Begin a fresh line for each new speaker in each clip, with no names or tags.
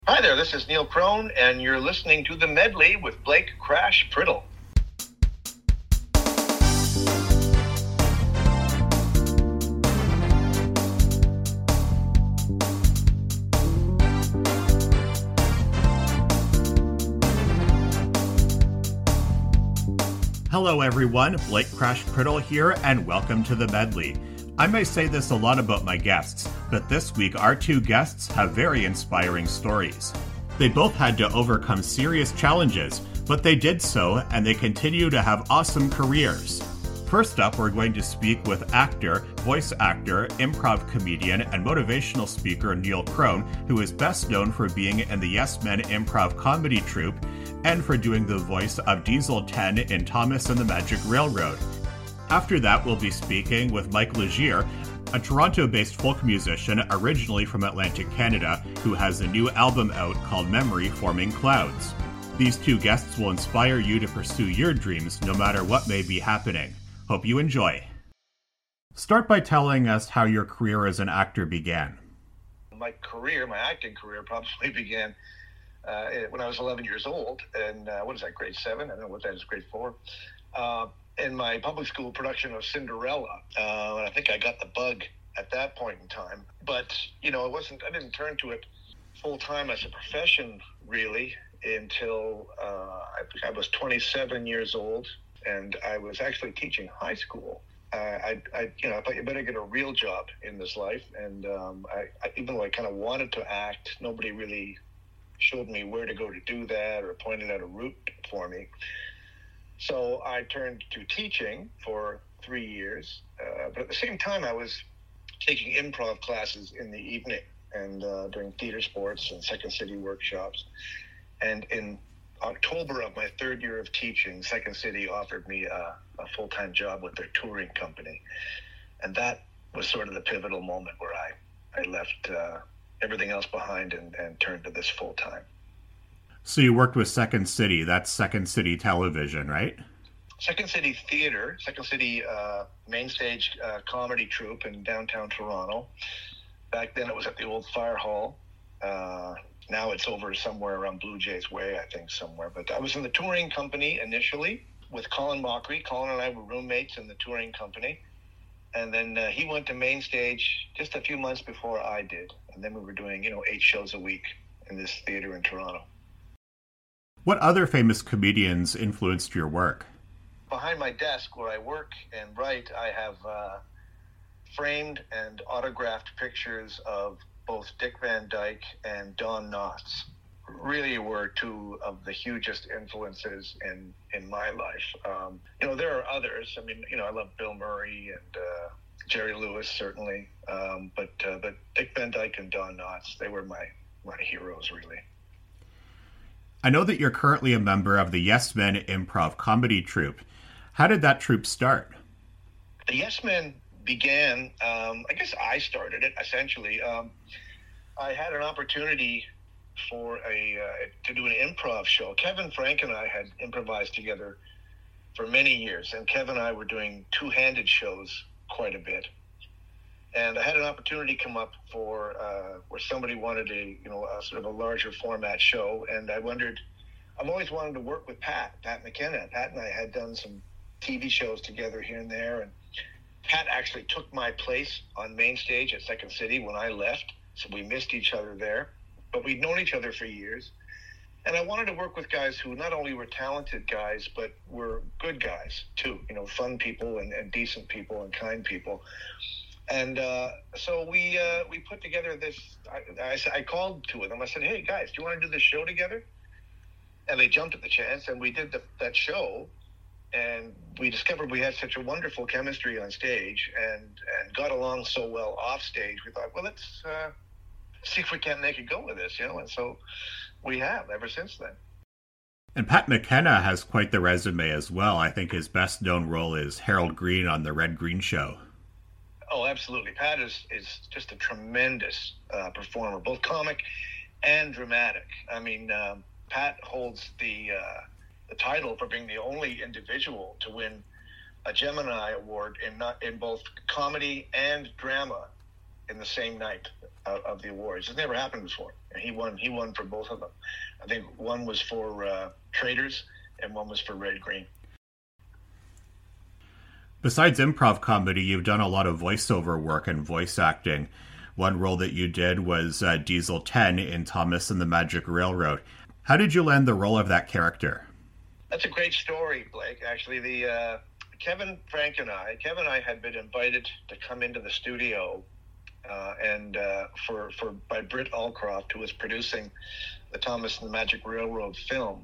Hi there, this is Neil Crone, and you're listening to The Medley with Blake Crash Priddle.
Hello everyone, Blake Crash Priddle here, and welcome to The Medley. I may say this a lot about my guests, but this week our two guests have very inspiring stories. They both had to overcome serious challenges, but they did so, and they continue to have awesome careers. First up, we're going to speak with actor, voice actor, improv comedian, and motivational speaker Neil Crone, who is best known for being in the Yes Men improv comedy troupe and for doing the voice of Diesel 10 in Thomas and the Magic Railroad. After that, we'll be speaking with Mike Legier, a Toronto-based folk musician originally from Atlantic Canada, who has a new album out called Memory Forming Clouds. These two guests will inspire you to pursue your dreams no matter what may be happening. Hope you enjoy. Start by telling us how your career as an actor began.
My acting career probably began when I was 11 years old, and grade 7? I don't know what that is, grade 4. In my public school production of Cinderella. And I think I got the bug at that point in time. But, I didn't turn to it full time as a profession, really, until I was 27 years old, and I was actually teaching high school. I thought you better get a real job in this life. And even though I kind of wanted to act, nobody really showed me where to go to do that or pointed out a route for me. So I turned to teaching for 3 years. But at the same time, I was taking improv classes in the evening and doing theater sports and Second City workshops. And in October of my third year of teaching, Second City offered me a full-time job with their touring company. And that was sort of the pivotal moment where I left everything else behind and turned to this full-time.
So you worked with Second City. That's Second City Television, right?
Second City Theatre, Second City main stage comedy troupe in downtown Toronto. Back then it was at the old fire hall. Now it's over somewhere around Blue Jays Way, I think, somewhere. But I was in the touring company initially with Colin Mockery. Colin and I were roommates in the touring company. And then he went to main stage just a few months before I did. And then we were doing, 8 shows a week in this theater in Toronto.
What other famous comedians influenced your work?
Behind my desk where I work and write, I have framed and autographed pictures of both Dick Van Dyke and Don Knotts. Really were two of the hugest influences in my life. There are others. I love Bill Murray and Jerry Lewis, certainly. But Dick Van Dyke and Don Knotts, they were my heroes, really.
I know that you're currently a member of the Yes Men improv comedy troupe. How did that troupe start?
The Yes Men began, I guess I started it, essentially. I had an opportunity to do an improv show. Kevin Frank and I had improvised together for many years, and Kevin and I were doing two-handed shows quite a bit. And I had an opportunity come up for where somebody wanted a sort of a larger format show, and I've always wanted to work with Pat McKenna. Pat and I had done some TV shows together here and there, and Pat actually took my place on main stage at Second City when I left, so we missed each other there, but we'd known each other for years. And I wanted to work with guys who not only were talented guys, but were good guys too, fun people and decent people and kind people. And so we put together this. I called two of them. I said, "Hey guys, do you want to do this show together?" And they jumped at the chance, and we did that show. And we discovered we had such a wonderful chemistry on stage, and got along so well off stage. We thought, well, let's see if we can't make it go with this, And so we have ever since then.
And Pat McKenna has quite the resume as well. I think his best known role is Harold Green on The Red Green Show.
Oh, absolutely. Pat is just a tremendous performer, both comic and dramatic. Pat holds the title for being the only individual to win a Gemini Award in both comedy and drama in the same night. of the awards. It's never happened before. And he won for both of them. I think one was for Traders and one was for Red Green.
Besides improv comedy, you've done a lot of voiceover work and voice acting. One role that you did was Diesel 10 in Thomas and the Magic Railroad. How did you land the role of that character?
That's a great story, Blake. Actually, Kevin and I had been invited to come into the studio by Britt Allcroft, who was producing the Thomas and the Magic Railroad film.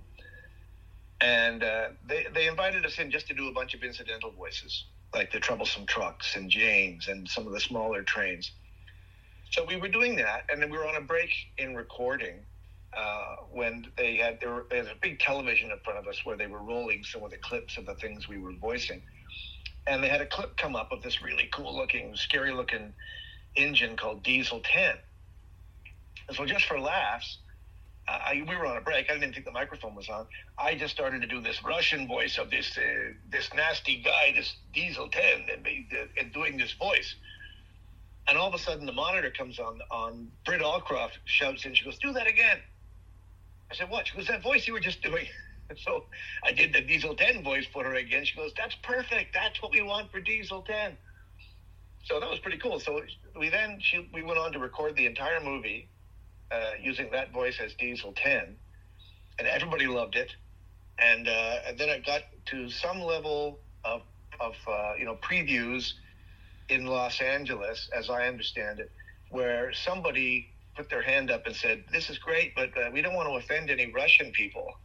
And they invited us in just to do a bunch of incidental voices, like the troublesome trucks and James and some of the smaller trains. So we were doing that, and then we were on a break in recording when there was a big television in front of us where they were rolling some of the clips of the things we were voicing. And they had a clip come up of this really cool-looking, scary-looking engine called Diesel 10. And so just for laughs, we were on a break. I didn't think the microphone was on. I just started to do this Russian voice of this nasty guy, this Diesel 10, and doing this voice. And all of a sudden, the monitor comes on. Britt Allcroft shouts in. She goes, "Do that again." I said, "What?" She goes, "That voice you were just doing." And so I did the Diesel 10 voice for her again. She goes, "That's perfect. That's what we want for Diesel 10." So that was pretty cool. So we went on to record the entire movie using that voice as Diesel 10, and everybody loved it. And then it got to some level of previews in Los Angeles, as I understand it, where somebody put their hand up and said, "This is great, but we don't want to offend any Russian people."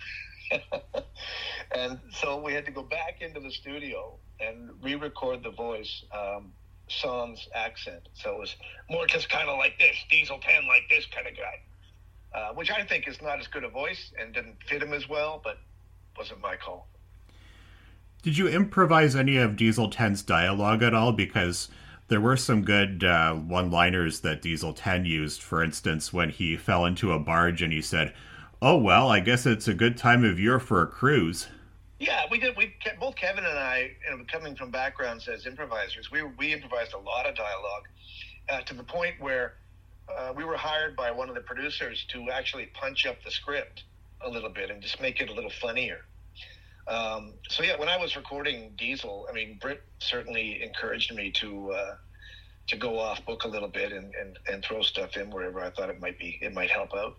And so we had to go back into the studio and re-record the voice, sans accent. So it was more just kind of like this, Diesel 10 like this kind of guy, which I think is not as good a voice and didn't fit him as well, but wasn't my call.
Did you improvise any of Diesel 10's dialogue at all? Because there were some good one-liners that Diesel 10 used. For instance, when he fell into a barge and he said, "Oh, well, I guess it's a good time of year for a cruise."
Yeah, we did. Both Kevin and I, coming from backgrounds as improvisers, we improvised a lot of dialogue to the point where we were hired by one of the producers to actually punch up the script a little bit and just make it a little funnier. So yeah, when I was recording Diesel, Britt certainly encouraged me to go off book a little bit and throw stuff in wherever I thought it might help out.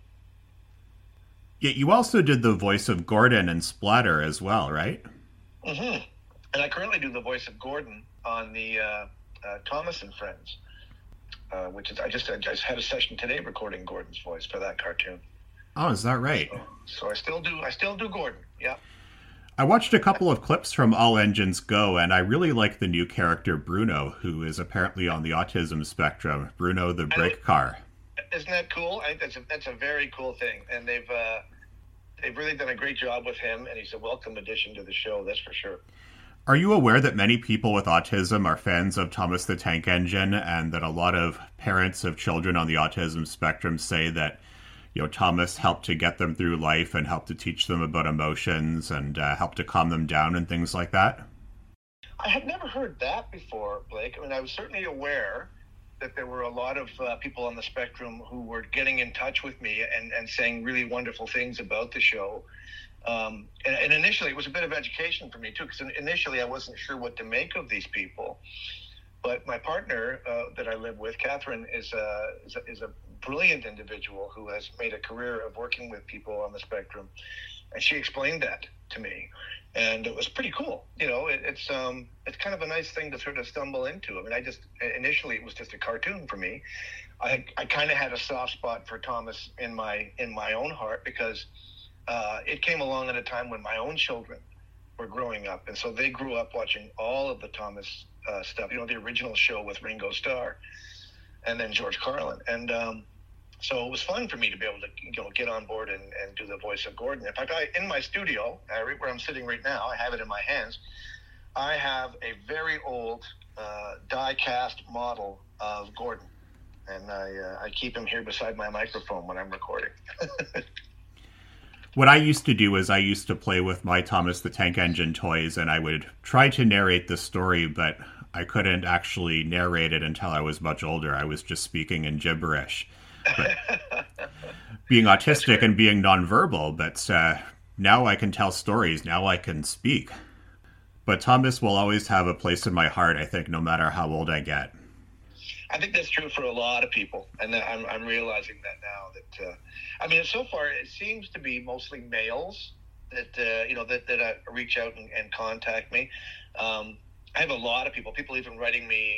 Yet you also did the voice of Gordon and Splatter as well, right?
Mm-hmm. And I currently do the voice of Gordon on the Thomas and Friends, which is I just had a session today recording Gordon's voice for that cartoon.
Oh, is that right?
So I still do Gordon. Yeah.
I watched a couple of clips from All Engines Go, and I really like the new character Bruno, who is apparently on the autism spectrum. Bruno the brake car. Isn't
that cool? I think that's a very cool thing, and they've really done a great job with him, and he's a welcome addition to the show, that's for sure.
Are you aware that many people with autism are fans of Thomas the Tank Engine, and that a lot of parents of children on the autism spectrum say that Thomas helped to get them through life and helped to teach them about emotions and helped to calm them down and things like that?
I had never heard that before, Blake. I was certainly aware that there were a lot of people on the spectrum who were getting in touch with me and saying really wonderful things about the show. And initially, it was a bit of education for me, too, because initially I wasn't sure what to make of these people. But my partner that I live with, Catherine, is a brilliant individual who has made a career of working with people on the spectrum. And she explained that to me. And it was pretty cool. It's kind of a nice thing to sort of stumble into. Initially it was just a cartoon for me. I kind of had a soft spot for Thomas in my own heart because it came along at a time when my own children were growing up. And so they grew up watching all of the Thomas stuff, the original show with Ringo Starr and then George Carlin. And so it was fun for me to be able to get on board and do the voice of Gordon. In fact, in my studio, right where I'm sitting right now, I have it in my hands. I have a very old die-cast model of Gordon, and I keep him here beside my microphone when I'm recording.
What I used to do is I used to play with my Thomas the Tank Engine toys, and I would try to narrate the story, but I couldn't actually narrate it until I was much older. I was just speaking in gibberish. But being autistic and being nonverbal, but now I can tell stories. Now I can speak. But Thomas will always have a place in my heart, I think, no matter how old I get.
I think that's true for a lot of people, and I'm realizing that now. That I mean, so far it seems to be mostly males that that reach out and contact me. I have a lot of people even writing me,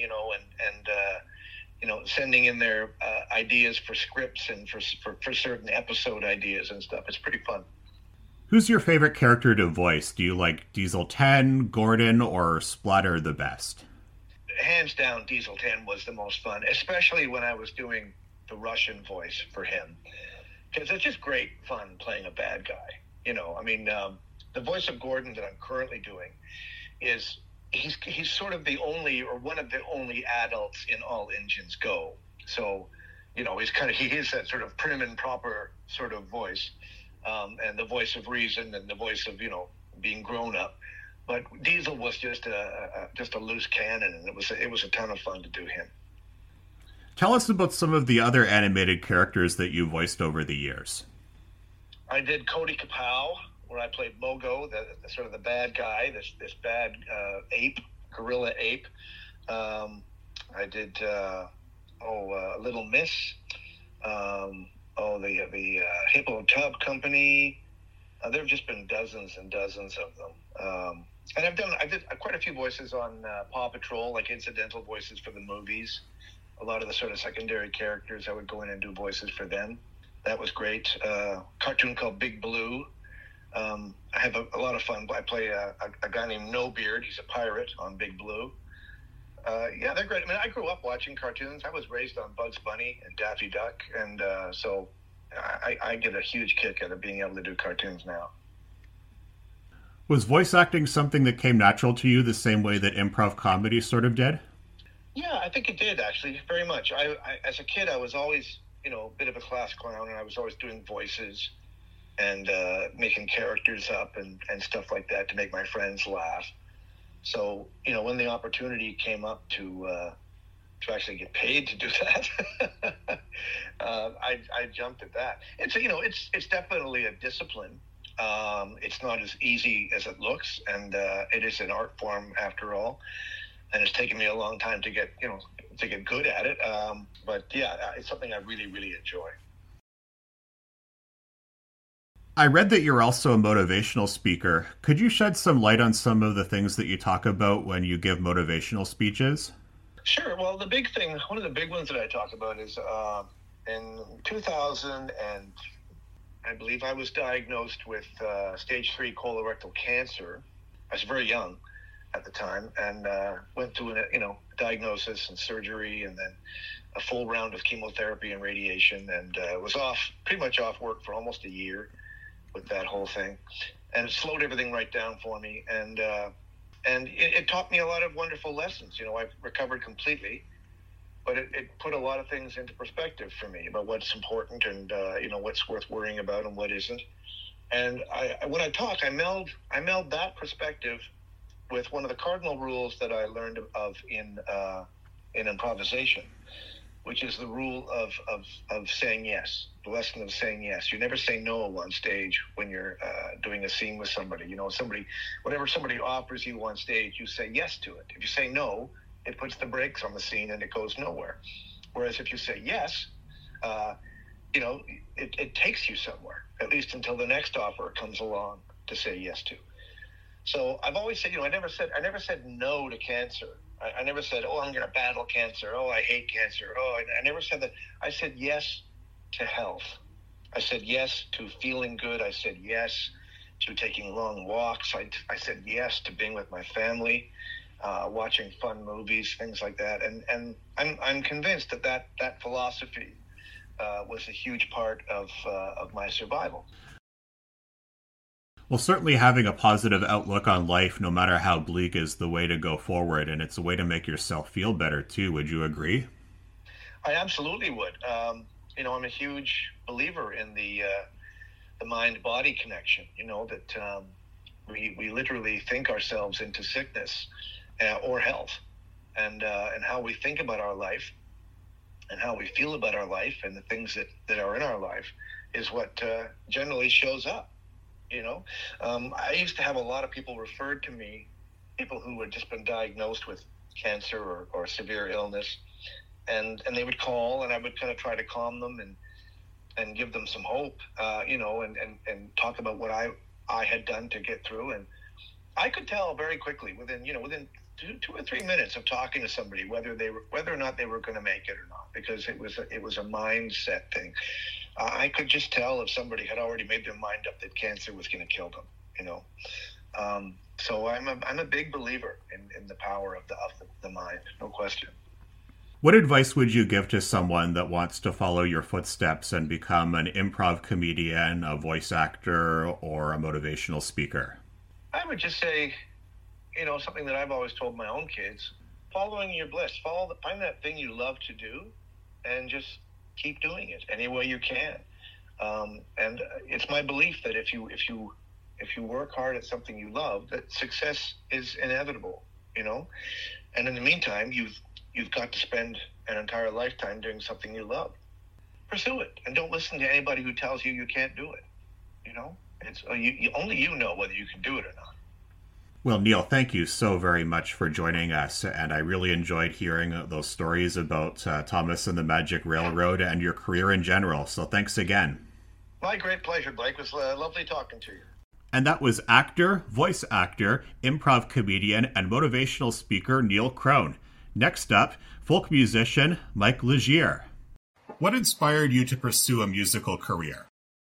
and sending in their ideas for scripts and for certain episode ideas and stuff. It's pretty fun.
Who's your favorite character to voice? Do you like Diesel 10, Gordon, or Splatter the best?
Hands down, Diesel 10 was the most fun, especially when I was doing the Russian voice for him, because it's just great fun playing a bad guy. I mean, the voice of Gordon that I'm currently doing is he's sort of the only, or one of the only adults in All Engines Go. So, he is that sort of prim and proper sort of voice, and the voice of reason and the voice of being grown up. But Diesel was just a loose cannon, and it was a ton of fun to do him.
Tell us about some of the other animated characters that you voiced over the years.
I did Cody Kapow, where I played Mogo, the sort of the bad guy, this bad gorilla ape. I did Little Miss, the Hippo Tub Company. There have just been dozens and dozens of them. And I did quite a few voices on Paw Patrol, like incidental voices for the movies. A lot of the sort of secondary characters, I would go in and do voices for them. That was great. Cartoon called Big Blue. I have a lot of fun. I play a guy named No Beard. He's a pirate on Big Blue. Yeah, they're great. I mean, I grew up watching cartoons. I was raised on Bugs Bunny and Daffy Duck, and so I get a huge kick out of being able to do cartoons now.
Was voice acting something that came natural to you the same way that improv comedy sort of did?
Yeah, I think it did, actually, very much. I as a kid, I was always, a bit of a class clown, and I was always doing voices and making characters up and stuff like that to make my friends laugh. So, when the opportunity came up to actually get paid to do that, I jumped at that. It's definitely a discipline. It's not as easy as it looks, and it is an art form after all. And it's taken me a long time to get good at it. But yeah, it's something I really, really enjoy.
I read that you're also a motivational speaker. Could you shed some light on some of the things that you talk about when you give motivational speeches?
Sure. Well, one of the big ones that I talk about is in 2000, and I believe I was diagnosed with stage 3 colorectal cancer. I was very young at the time, and went through a diagnosis and surgery, and then a full round of chemotherapy and radiation, and was pretty much off work for almost a year with that whole thing, and it slowed everything right down for me, and it taught me a lot of wonderful lessons. I've recovered completely, but it put a lot of things into perspective for me about what's important and what's worth worrying about and what isn't. And when I talk, I meld that perspective with one of the cardinal rules that I learned of in improvisation, which is the rule of saying yes, the lesson of saying yes. You never say no on stage when you're doing a scene with somebody. Whatever somebody offers you on stage, you say yes to it. If you say no, it puts the brakes on the scene and it goes nowhere. Whereas if you say yes, it takes you somewhere, at least until the next offer comes along to say yes to. So I've always said, I never said no to cancer. I never said, oh, I'm going to battle cancer. Oh, I hate cancer. Oh, I never said that. I said yes to health. I said yes to feeling good. I said yes to taking long walks. I said yes to being with my family, watching fun movies, things like that. And I'm convinced that philosophy was a huge part of my survival.
Well, certainly having a positive outlook on life, no matter how bleak, is the way to go forward, and it's a way to make yourself feel better, too. Would you agree?
I absolutely would. I'm a huge believer in the mind-body connection, that we literally think ourselves into sickness or health. and how we think about our life and how we feel about our life and the things that are in our life is what generally shows up. I used to have a lot of people referred to me, people who had just been diagnosed with cancer or severe illness, and they would call, and I would kind of try to calm them and give them some hope, and talk about what I had done to get through. And I could tell very quickly within 2 or 3 minutes of talking to somebody whether or not they were going to make it or not, because it was a mindset thing. I could just tell if somebody had already made their mind up that cancer was going to kill them. So I'm a big believer in the power of the mind, no question.
What advice would you give to someone that wants to follow your footsteps and become an improv comedian, a voice actor, or a motivational speaker?
I would just say, something that I've always told my own kids: following your bliss. Find that thing you love to do, and just keep doing it any way you can. And it's my belief that if you work hard at something you love, that success is inevitable. And in the meantime, you've got to spend an entire lifetime doing something you love. Pursue it, and don't listen to anybody who tells you you can't do it. It's only you know whether you can do it or not.
Well, Neil, thank you so very much for joining us, and I really enjoyed hearing those stories about Thomas and the Magic Railroad and your career in general. So thanks again.
My great pleasure, Blake. It was lovely talking to you.
And that was actor, voice actor, improv comedian, and motivational speaker Neil Crone. Next up, folk musician Mike Legier. What inspired you to pursue a musical career?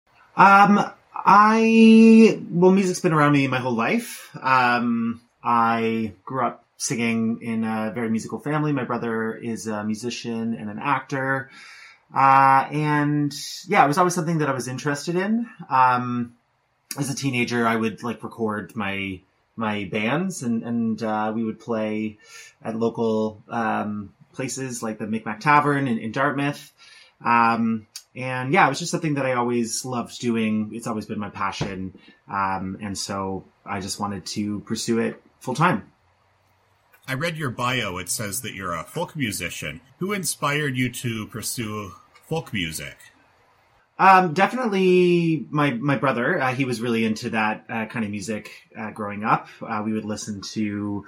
Music's been around me my whole life. I grew up singing in a very musical family. My brother is a musician and an actor. It was always something that I was interested in. As a teenager, I would record my bands and we would play at local, places like the Micmac Tavern in Dartmouth. It was just something that I always loved doing. It's always been my passion. And so I just wanted to pursue it full time.
I read your bio. It says that you're a folk musician. Who inspired you to pursue folk music?
Definitely my brother. He was really into that kind of music growing up. We would listen to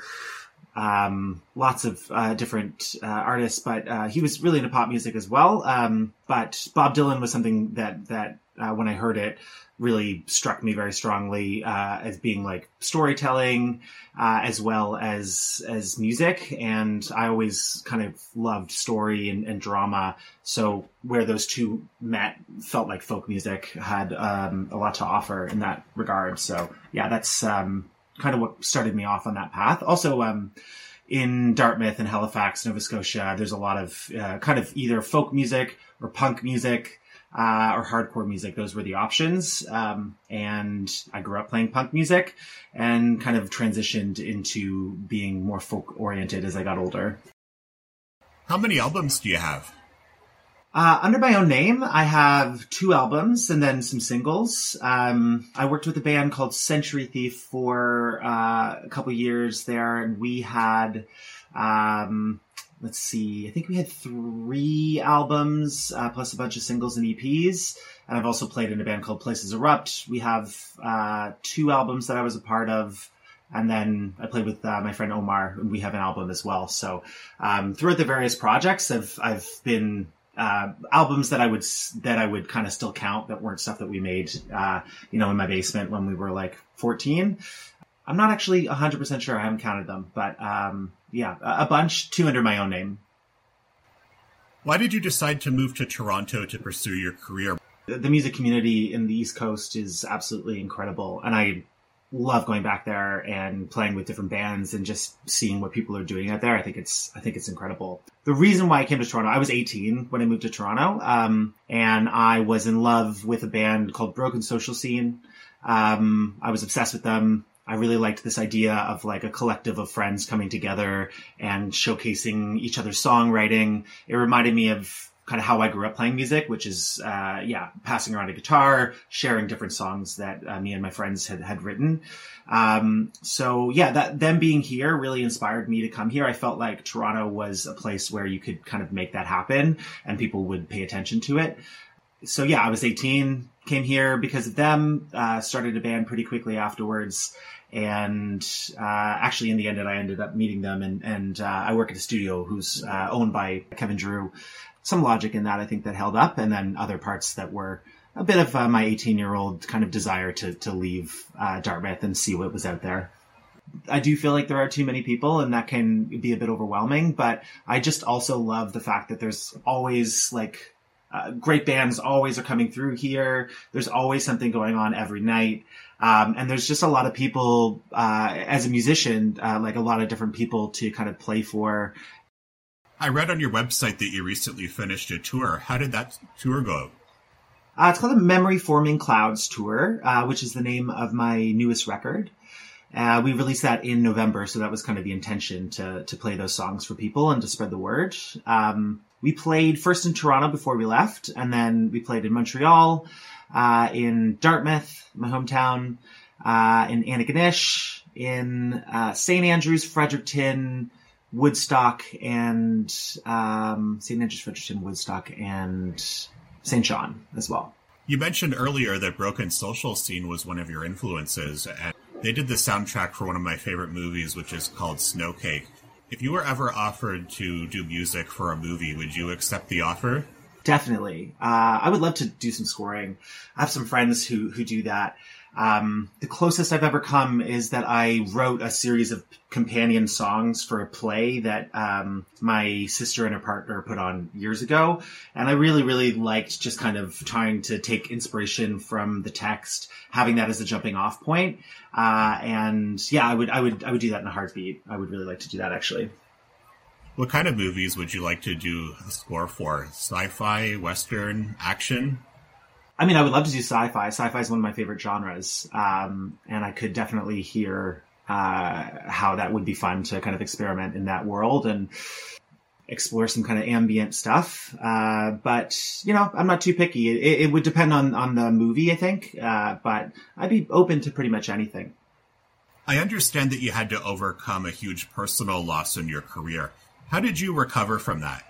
lots of different artists, but he was really into pop music as well. But Bob Dylan was something that when I heard it, really struck me very strongly as being like storytelling as well as music. And I always kind of loved story and drama. So where those two met felt like folk music had a lot to offer in that regard. So yeah, that's kind of what started me off on that path. Also, in Dartmouth and Halifax, Nova Scotia, there's a lot of kind of either folk music or punk music or hardcore music. Those were the options. And I grew up playing punk music and kind of transitioned into being more folk oriented as I got older.
How many albums do you have?
Under my own name, I have 2 albums and then some singles. I worked with a band called Century Thief for a couple years there, and we had, I think we had 3 albums, plus a bunch of singles and EPs. And I've also played in a band called Places Erupt. We have 2 albums that I was a part of. And then I played with my friend Omar, and we have an album as well. So throughout the various projects, I've been albums that I would kind of still count that weren't stuff that we made, in my basement when we were like 14. I'm not actually 100% sure. I haven't counted them, but a bunch, 2 under my own name.
Why did you decide to move to Toronto to pursue your career?
The music community in the East Coast is absolutely incredible, and I love going back there and playing with different bands and just seeing what people are doing out there. I think it's incredible. The reason why I came to Toronto, I was 18 when I moved to Toronto, and I was in love with a band called Broken Social Scene. I was obsessed with them. I really liked this idea of like a collective of friends coming together and showcasing each other's songwriting. It reminded me of kind of how I grew up playing music, which is, passing around a guitar, sharing different songs that me and my friends had written. Them being here really inspired me to come here. I felt like Toronto was a place where you could kind of make that happen and people would pay attention to it. So yeah, I was 18, came here because of them, started a band pretty quickly afterwards. And actually, in the end, I ended up meeting them, and I work at a studio who's owned by Kevin Drew. Some logic in that, I think, that held up, and then other parts that were a bit of my 18-year-old kind of desire to leave Dartmouth and see what was out there. I do feel like there are too many people, and that can be a bit overwhelming, but I just also love the fact that there's always great bands always are coming through here. There's always something going on every night. And there's just a lot of people, as a musician, a lot of different people to kind of play for.
I read on your website that you recently finished a tour. How did that tour go?
It's called the Memory Forming Clouds Tour, which is the name of my newest record. We released that in November, so that was kind of the intention to play those songs for people and to spread the word. We played first in Toronto before we left, and then we played in Montreal, in Dartmouth, my hometown, in Antigonish, in St. Andrews, Fredericton, Woodstock, and St. Andrews, Fredericton, Woodstock, and St. John as well.
You mentioned earlier that Broken Social Scene was one of your influences, and they did the soundtrack for one of my favorite movies, which is called Snowcake. If you were ever offered to do music for a movie, would you accept the offer?
Definitely. I would love to do some scoring. I have some friends who do that. The closest I've ever come is that I wrote a series of companion songs for a play that my sister and her partner put on years ago. And I really, really liked just kind of trying to take inspiration from the text, having that as a jumping off point. I would do that in a heartbeat. I would really like to do that, actually.
What kind of movies would you like to do a score for? Sci-fi, Western, action?
I mean, I would love to do sci-fi. Sci-fi is one of my favorite genres. And I could definitely hear how that would be fun to kind of experiment in that world and explore some kind of ambient stuff. But, I'm not too picky. It would depend on the movie, I think. But I'd be open to pretty much anything.
I understand that you had to overcome a huge personal loss in your career. How did you recover from that?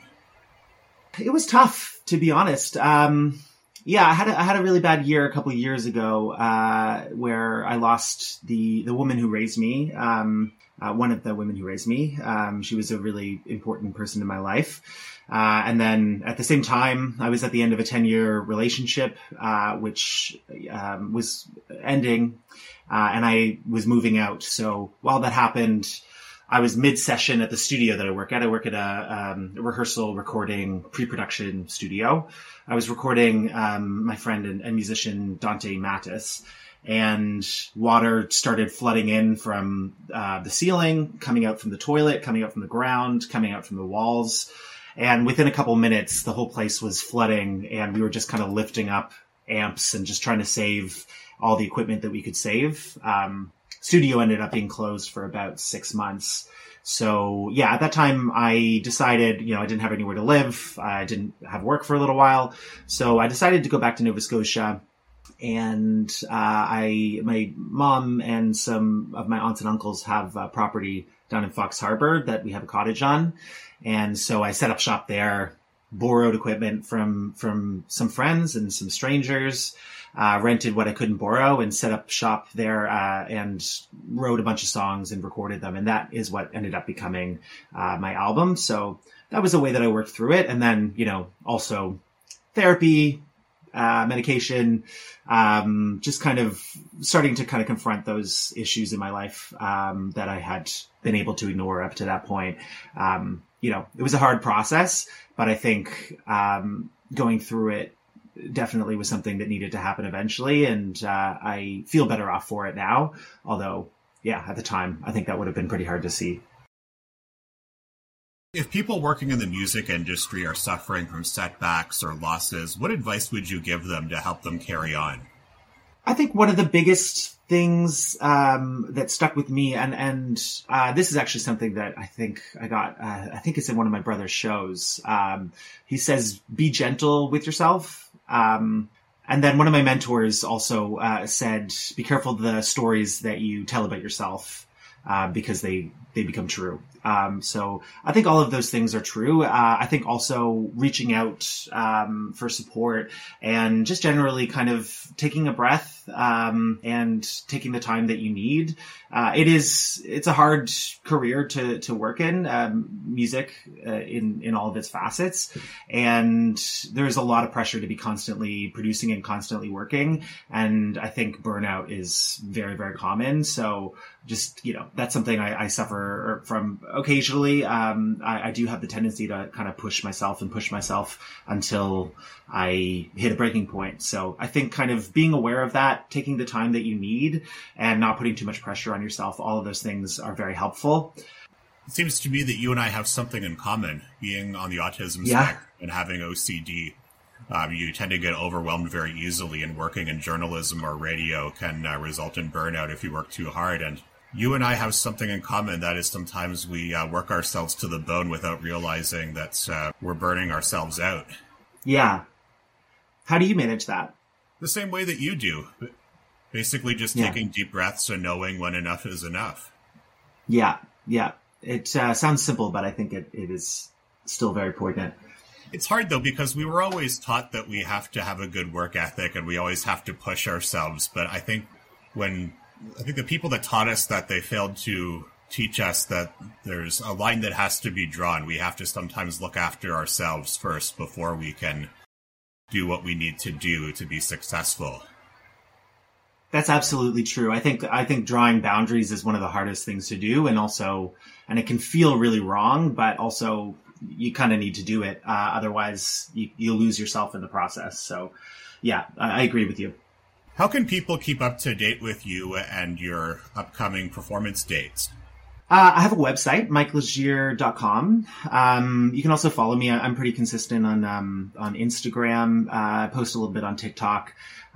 It was tough, to be honest. I had a really bad year a couple of years ago, where I lost the woman who raised me, one of the women who raised me. She was a really important person in my life. And then at the same time, I was at the end of a 10-year relationship, which was ending, and I was moving out. So while that happened, I was mid-session at the studio that I work at. I work at a rehearsal recording pre-production studio. I was recording my friend and musician Dante Mattis, and water started flooding in from the ceiling, coming out from the toilet, coming out from the ground, coming out from the walls. And within a couple minutes, the whole place was flooding, and we were just kind of lifting up amps and just trying to save all the equipment that we could save. Studio ended up being closed for about 6 months. So yeah, at that time I decided, I didn't have anywhere to live. I didn't have work for a little while. So I decided to go back to Nova Scotia, and my mom and some of my aunts and uncles have property down in Fox Harbor that we have a cottage on. And so I set up shop there, borrowed equipment from some friends and some strangers, rented what I couldn't borrow and set up shop there, and wrote a bunch of songs and recorded them. And that is what ended up becoming my album. So that was a way that I worked through it. And then, also therapy, medication, just kind of starting to kind of confront those issues in my life that I had been able to ignore up to that point. It was a hard process, but I think going through it definitely was something that needed to happen eventually. And I feel better off for it now. Although, at the time, I think that would have been pretty hard to see.
If people working in the music industry are suffering from setbacks or losses, what advice would you give them to help them carry on?
I think one of the biggest things that stuck with me, and this is actually something that I think I got, I think it's in one of my brother's shows. He says, be gentle with yourself. And then one of my mentors also said, be careful of the stories that you tell about yourself, because they become true. So I think all of those things are true. I think also reaching out for support and just generally kind of taking a breath and taking the time that you need. It's a hard career to work in, music in all of its facets. And there's a lot of pressure to be constantly producing and constantly working. And I think burnout is very, very common. So just, that's something I suffer from occasionally. I do have the tendency to kind of push myself until I hit a breaking point. So I think kind of being aware of that, taking the time that you need and not putting too much pressure on yourself, all of those things are very helpful.
It seems to me that you and I have something in common, being on the autism spectrum and having OCD. You tend to get overwhelmed very easily, and working in journalism or radio can result in burnout if you work too hard. And you and I have something in common. That is, sometimes we work ourselves to the bone without realizing that we're burning ourselves out.
Yeah. How do you manage that?
The same way that you do. Basically just taking deep breaths and knowing when enough is enough. Yeah.
It sounds simple, but I think it is still very poignant.
It's hard, though, because we were always taught that we have to have a good work ethic and we always have to push ourselves. But I think the people that taught us that, they failed to teach us that there's a line that has to be drawn. We have to sometimes look after ourselves first before we can do what we need to do to be successful.
That's absolutely true. I think drawing boundaries is one of the hardest things to do, and it can feel really wrong, but also you kind of need to do it. Otherwise you lose yourself in the process. So yeah, I agree with you.
How can people keep up to date with you and your upcoming performance dates?
I have a website, MikeLegier.com. You can also follow me. I'm pretty consistent on Instagram. I post a little bit on TikTok.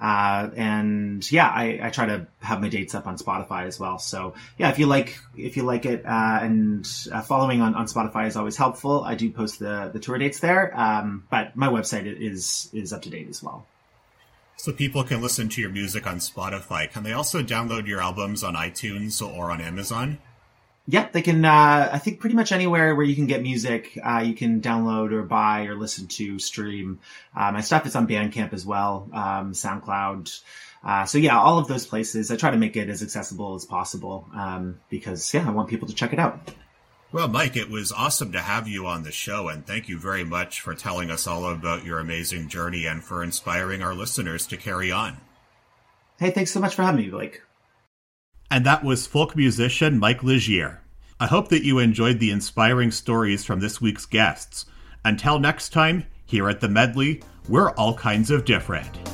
I try to have my dates up on Spotify as well. So yeah, if you like it, and following on Spotify is always helpful. I do post the tour dates there. But my website is up to date as well.
So people can listen to your music on Spotify. Can they also download your albums on iTunes or on Amazon?
Yeah, they can, I think pretty much anywhere where you can get music, you can download or buy or listen to, stream. My stuff is on Bandcamp as well, SoundCloud. So yeah, all of those places. I try to make it as accessible as possible, because I want people to check it out.
Well, Mike, it was awesome to have you on the show, and thank you very much for telling us all about your amazing journey and for inspiring our listeners to carry on.
Hey, thanks so much for having me, Blake.
And that was folk musician Mike Legier. I hope that you enjoyed the inspiring stories from this week's guests. Until next time, here at The Medley, we're all kinds of different.